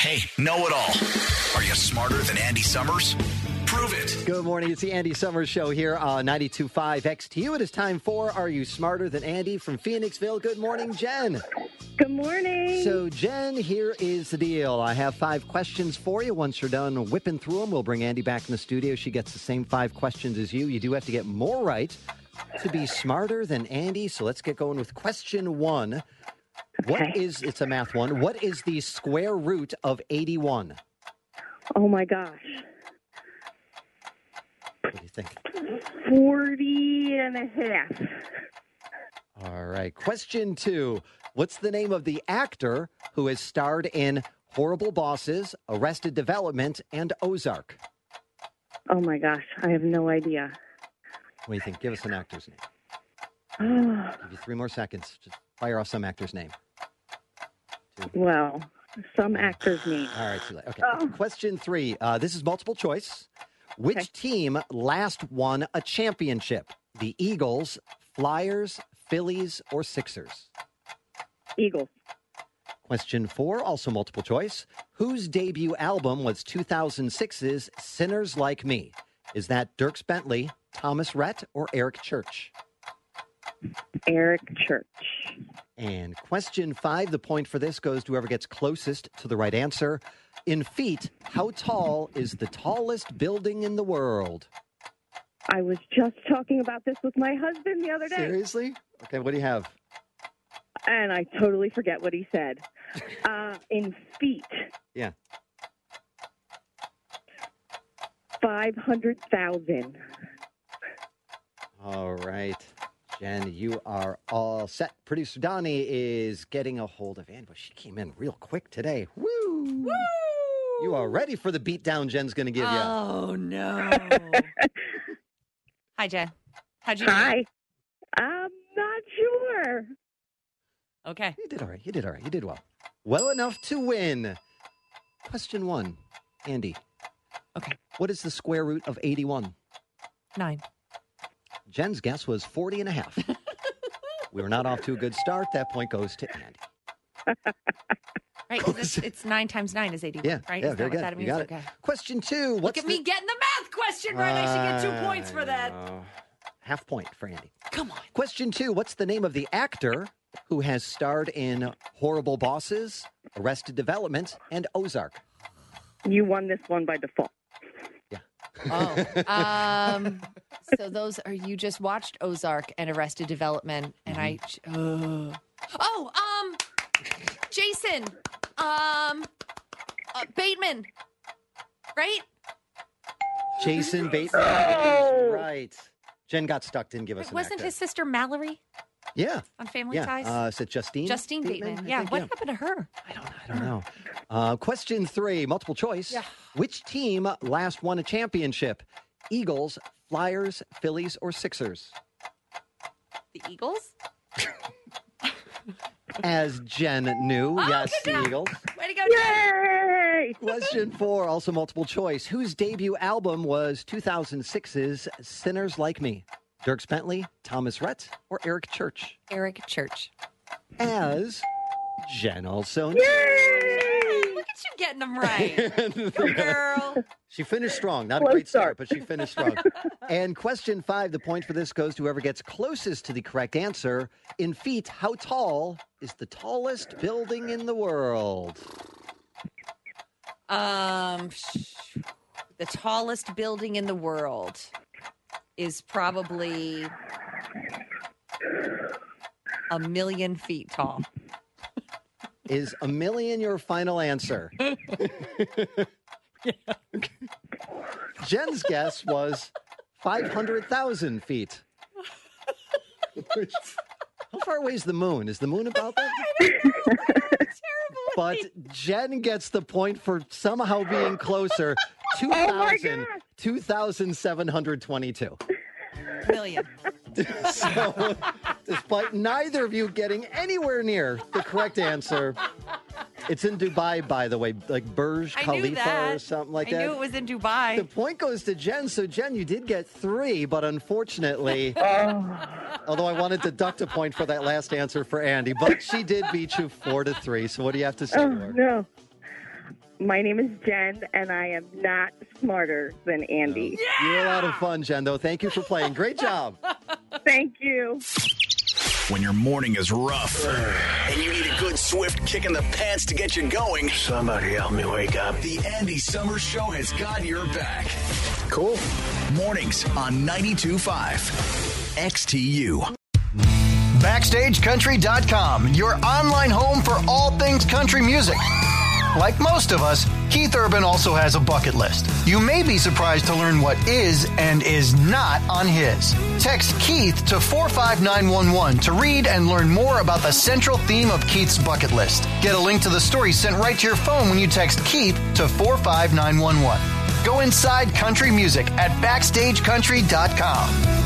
Hey, know-it-all. Are you smarter than Andy Summers? Prove it. Good morning. It's the Andy Summers Show here on 92.5 XTU. It is time for Are You Smarter Than Andy from Phoenixville. Good morning, Jen. Good morning. So, Jen, here is the deal. I have 5 questions for you. Once you're done whipping through them, we'll bring Andy back in the studio. She gets the same 5 questions as you. You do have to get more right to be smarter than Andy. So let's get going with question 1. It's a math one. What is the square root of 81? Oh, my gosh. What do you think? 40 and a half. All right. Question 2. What's the name of the actor who has starred in Horrible Bosses, Arrested Development, and Ozark? Oh, my gosh. I have no idea. What do you think? Give us an actor's name. Oh, Give you 3 more seconds. Just fire off some actor's name. 2. well, some actor's name. All right. Too late. Okay. Oh. Question 3. This is multiple choice. Which Okay. team last won a championship? The Eagles, Flyers, Phillies, or Sixers? Eagles. Question 4, also multiple choice. Whose debut album was 2006's Sinners Like Me? Is that Dierks Bentley, Thomas Rhett, or Eric Church? Eric Church. And question 5, the point for this goes to whoever gets closest to the right answer. In feet, how tall is the tallest building in the world? I was just talking about this with my husband the other day, Seriously? Okay, what do you have? and I totally forget what he said. In feet, Yeah. 500,000. All right. Jen, you are all set. Producer Donnie is getting a hold of Ann, but she came in real quick today. Woo! Woo! You are ready for the beatdown Jen's going to give you. Oh, no. Hi, Jen. How'd you do? Hi. I'm not sure. Okay. You did all right. You did all right. You did well. Well enough to win. Question 1. Andy. Okay. What is the square root of 81? 9. Jen's guess was 40 and a half. We were not off to a good start. That point goes to Andy. Right? 'Cause it's 9 times 9 is 81, Yeah, right? yeah, Is very that good. what that You means? got it. Okay. Question 2. Look What's at me getting the math question right. I should get 2 points for that. Half point for Andy. Come on. Question 2. What's the name of the actor who has starred in Horrible Bosses, Arrested Development, and Ozark? You won this one by default. Oh. So those are, you just watched Ozark and Arrested Development, and Jason, Bateman, right? Jason Bateman. is Right. Jen got stuck, didn't give us an Wasn't actor. his sister Mallory Yeah. on Family Yeah. Ties? Is it Justine? Justine Bateman. I Yeah. think, What happened to her? I don't know. Question 3, multiple choice. Yeah. Which team last won a championship? Eagles, Flyers, Phillies, or Sixers? The Eagles? As Jen knew, yes, good the job. Eagles. Way to go, Jen. Yay! Question 4, also multiple choice. Whose debut album was 2006's Sinners Like Me? Dierks Bentley, Thomas Rhett, or Eric Church? Eric Church. As Jen also knew. Look at you getting them right. Girl. She finished strong. Not a Close great start, start. but she finished strong. And question 5, the point for this goes to whoever gets closest to the correct answer. In feet, how tall is the tallest building in the world? The tallest building in the world is probably 1,000,000 feet tall. Is 1,000,000 your final answer? Jen's guess was 500,000 feet. How far away is the moon? Is the moon about that? Terrible. But Jen gets the point for somehow being closer. 2,722. Million. So, despite neither of you getting anywhere near the correct answer, it's in Dubai, by the way, like Burj I knew Khalifa that. or something like I that. knew it was in Dubai. The point goes to Jen. So, Jen, you did get 3, but unfortunately, although I wanted to deduct a point for that last answer for Andy, but she did beat you 4-3. So, what do you have to say to her? No. My name is Jen, and I am not smarter than Andy. You're a lot of fun, Jen, though. Thank you for playing. Great job. Thank you. When your morning is rough and you need a good swift kick in the pants to get you going, Somebody help me wake up. the Andy Summers Show has got your back. Cool. Mornings on 92.5 XTU. BackstageCountry.com, your online home for all things country music. Like most of us, Keith Urban also has a bucket list. You may be surprised to learn what is and is not on his. Text Keith to 45911 to read and learn more about the central theme of Keith's bucket list. Get a link to the story sent right to your phone when you text Keith to 45911. Go inside country music at BackstageCountry.com.